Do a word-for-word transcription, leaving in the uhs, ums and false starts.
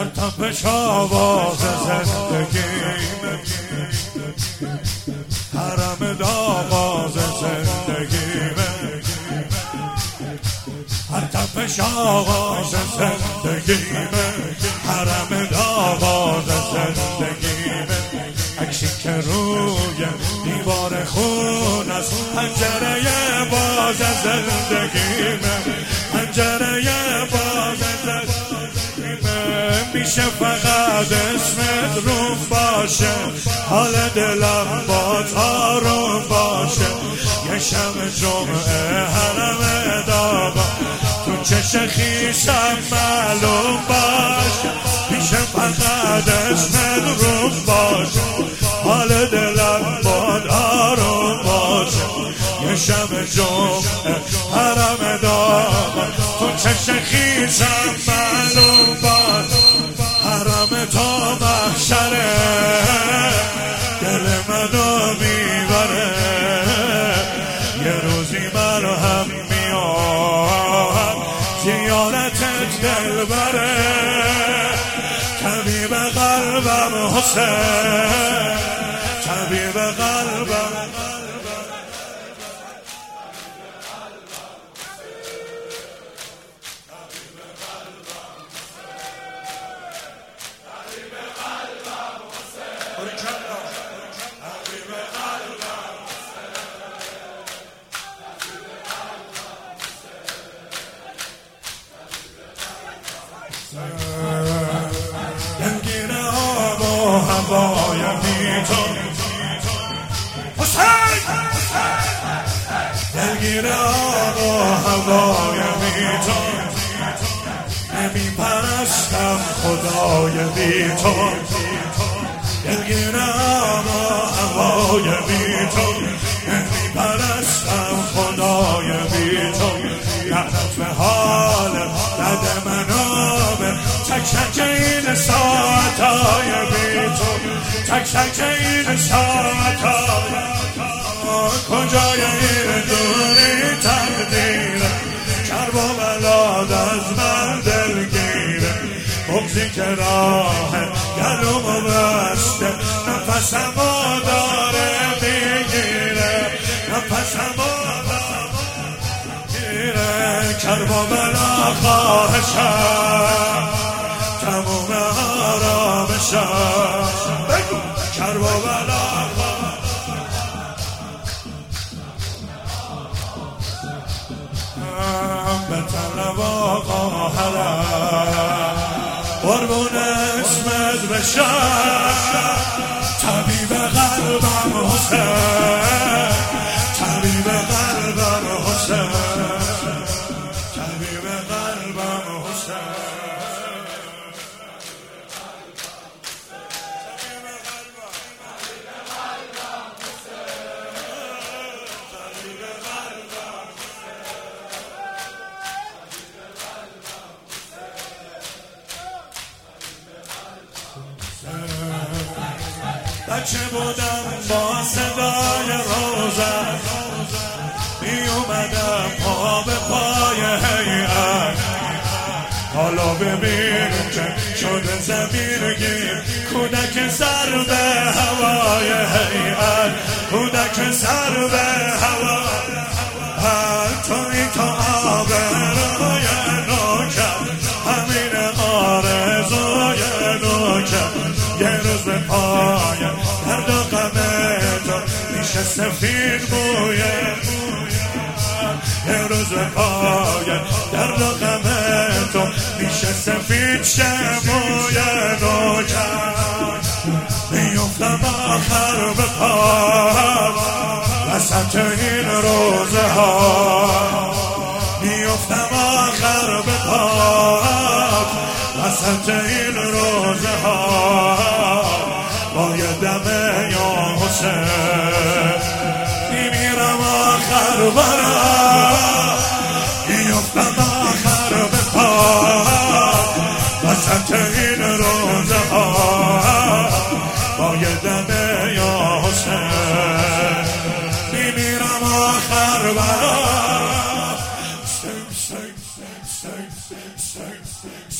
هر تپش آواز زندگیمه، حرم آواز زندگیمه، هر تپش آواز زندگیمه، حرم آواز زندگیمه. عکسی که روی دیوار خون از پنجره باز زندگیمه، پنجره باز زندگیمه. میشه فقط اسمت روم باشه، حال دلم باز آروم باشه. یه شب جمعه حرم داغا تو چش خیشم معلوم باشه. میشه فقط اسمت روم باشه، حال دلم باز آروم باشه. یه شب جمعه حرم داغا تو چش خیشم معلوم باشه. حرم تا محشره دل منو میبره، یه روزی من هم میام زیارتت دل بره. طبیب قلبم حسین، طبیب قلبم دلگیر آب و هوای بی‌تو حسین، دلگیر آب و هوای بی‌تو نمی پرستم خدای بی‌تو. دلگیر آب و هوای بی‌تو نمی پرستم خدای بی‌تو. لعنت به حال بد منو به تک تک این ساعتای بی‌تو، تک تک این ساعتای. کجای این دوری تقدیره، کرب و بلاد از من دلگیره. بغضی که راه گلومو بسته، نفسمو داره میگیره، نفسمو کرب و بلا خواهشم تموم آرامشم. بگو کرب و بلا به طلب آقا حرم قربون اسمت بشم. طبیب قلبم حسین، طبیب قلبم حسین، طبیب قلبم حسین. بچه بودم با صدای روزن می اومدم پا به پای هیئت. حالا ببین که شده زمین گیر، کودک سر به هوای هیئت، کودک سر به هوا. هر توی تو آب روی نوکر، همین آرزوی نوکر. یه روز به پایم درد و غم تو میشه سفید مویه. یه روز به پایم درد و غم تو میشه سفید شموی نوکر. میفتم آخر به پا وسط این روزه ها، میفتم آخر به پا وسط این روزه ها. با یه دمه یا حسین میمیرم آخر برا، میفتم آخر به پا وسط این روزه ها. با یه دمه یا حسین میمیرم آخر برا.